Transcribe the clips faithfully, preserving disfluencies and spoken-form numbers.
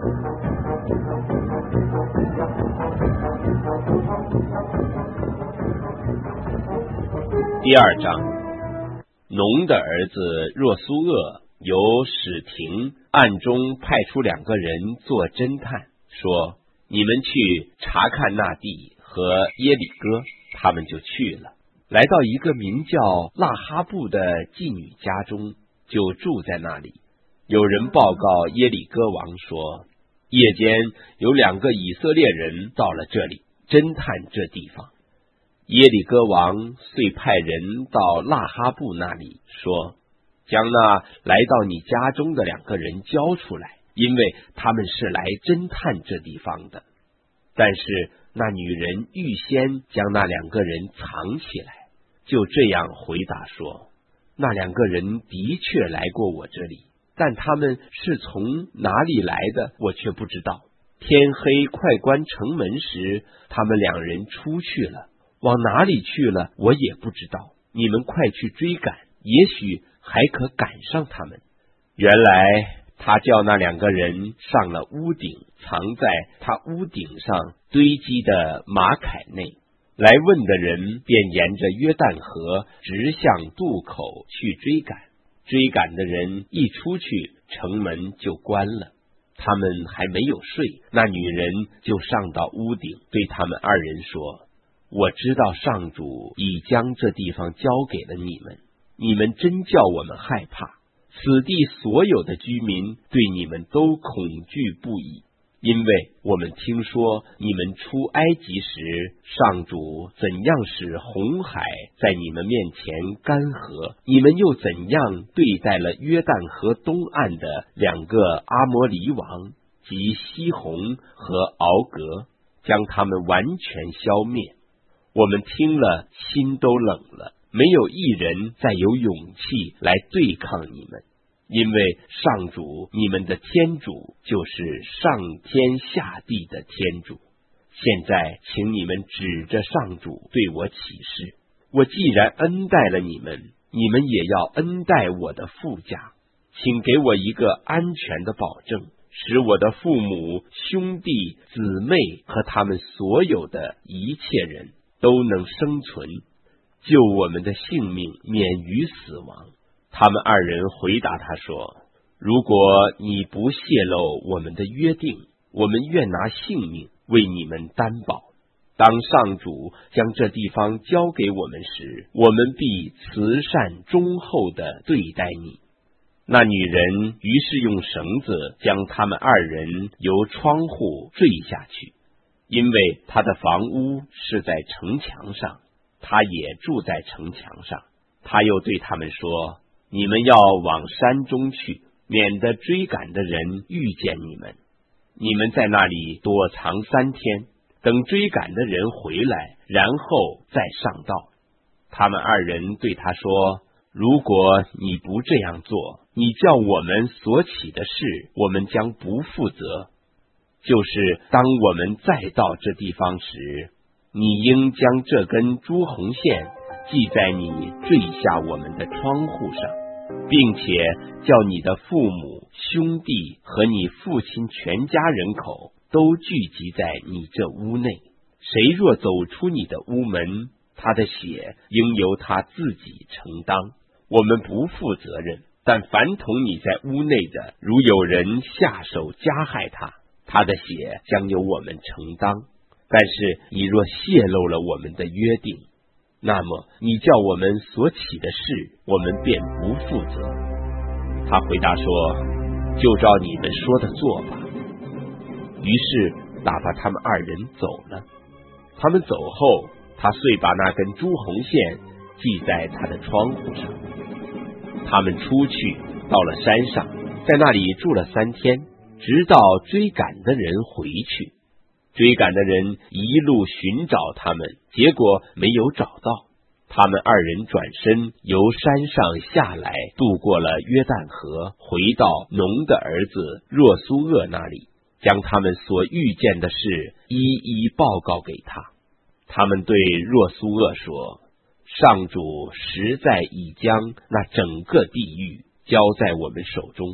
第二章，农的儿子若苏厄由史廷暗中派出两个人做侦探，说你们去查看那地和耶里哥，他们就去了，来到一个名叫拉哈布的妓女家中，就住在那里。有人报告耶里哥王说，夜间有两个以色列人到了这里侦探这地方。耶里哥王遂派人到拉哈布那里，说将那来到你家中的两个人交出来，因为他们是来侦探这地方的。但是那女人预先将那两个人藏起来，就这样回答说，那两个人的确来过我这里，但他们是从哪里来的我却不知道。天黑快关城门时，他们两人出去了，往哪里去了我也不知道，你们快去追赶，也许还可赶上他们。原来他叫那两个人上了屋顶，藏在他屋顶上堆积的马铠内。来问的人便沿着约旦河直向渡口去追赶，追赶的人一出去，城门就关了。他们还没有睡，那女人就上到屋顶，对他们二人说，我知道上主已将这地方交给了你们，你们真叫我们害怕，此地所有的居民对你们都恐惧不已，因为我们听说你们出埃及时，上主怎样使红海在你们面前干涸，你们又怎样对待了约旦河东岸的两个阿摩黎王及西宏和敖格，将他们完全消灭。我们听了心都冷了，没有一人再有勇气来对抗你们，因为上主你们的天主就是上天下地的天主。现在请你们指着上主对我起誓，我既然恩待了你们，你们也要恩待我的父家，请给我一个安全的保证，使我的父母、兄弟、姊妹和他们所有的一切人都能生存，救我们的性命免于死亡。他们二人回答他说，如果你不泄露我们的约定，我们愿拿性命为你们担保。当上主将这地方交给我们时，我们必慈善忠厚地对待你。那女人于是用绳子将他们二人由窗户坠下去，因为他的房屋是在城墙上，他也住在城墙上。他又对他们说，你们要往山中去，免得追赶的人遇见你们。你们在那里躲藏三天，等追赶的人回来，然后再上道。他们二人对他说，如果你不这样做，你叫我们所起的事，我们将不负责。就是当我们再到这地方时，你应将这根朱红线系在你坠下我们的窗户上，并且叫你的父母、兄弟和你父亲全家人口都聚集在你这屋内。谁若走出你的屋门，他的血应由他自己承当，我们不负责任。但凡同你在屋内的，如有人下手加害他，他的血将由我们承当。但是你若泄露了我们的约定，那么你叫我们所起的事，我们便不负责。他回答说，就照你们说的做吧。于是打发他们二人走了。他们走后，他遂把那根朱红线系在他的窗户上。他们出去到了山上，在那里住了三天，直到追赶的人回去。追赶的人一路寻找他们，结果没有找到。他们二人转身由山上下来，渡过了约旦河，回到农的儿子若苏厄那里，将他们所遇见的事一一报告给他。他们对若苏厄说，上主实在已将那整个地狱交在我们手中，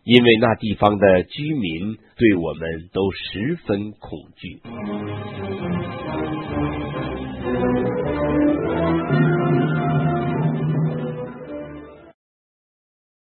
因为那地方的居民对我们都十分恐惧。